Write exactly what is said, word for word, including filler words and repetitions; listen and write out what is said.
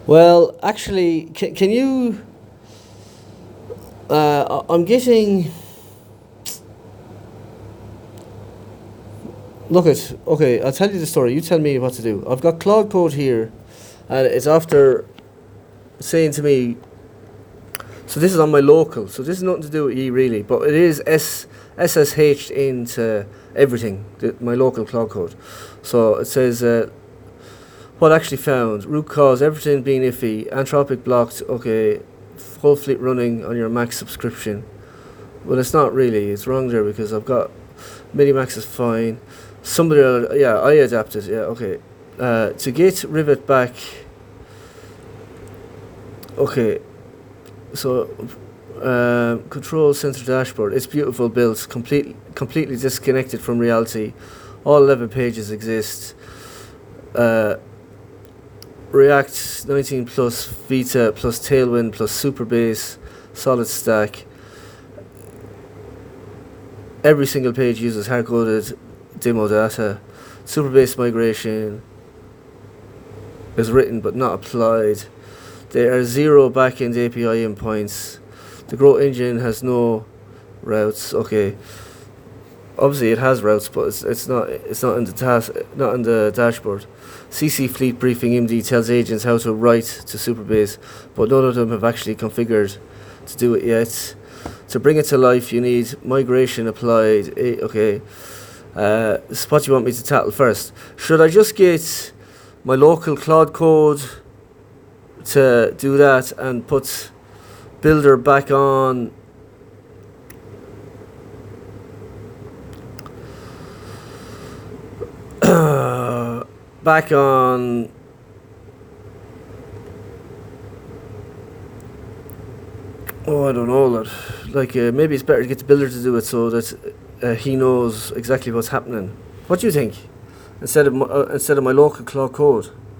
Well, actually, can, can you? Uh, I- I'm getting. Look at. Okay, I'll tell you the story. You tell me what to do. I've got Cloud Code here, and it's after saying to me. So this is on my local. So this is nothing to do with ye really, but it is S S S H into everything. The, my local Cloud Code. So it says. Uh, What actually found? Root cause, everything being iffy. Anthropic blocked, okay. Full fleet running on your Mac subscription. Well, it's not really. It's wrong there because I've got Minimax is fine. Somebody, uh, yeah, I adapted. Yeah, okay. Uh, to get Rivet back. Okay, so um, control center dashboard. It's beautiful built, complete, completely disconnected from reality. All eleven pages exist. Uh, React nineteen plus Vita plus Tailwind plus Superbase solid stack. Every single page uses hard-coded demo data. Superbase migration is written but not applied. There are zero backend A P I endpoints. The Grow engine has no routes. Okay, obviously it has routes, but it's it's not it's not in the task not in the dashboard. C C Fleet Briefing M D tells agents how to write to Superbase, but none of them have actually configured to do it yet. To bring it to life, you need migration applied. Eh, okay, uh, this is what you want me to tackle first. Should I just get my local Cloud Code to do that and put Builder back on? Back on oh I don't know that like uh, maybe it's better to get the builder to do it so that uh, he knows exactly what's happening. What do you think? Instead of my, uh, instead of my local Cloud Code.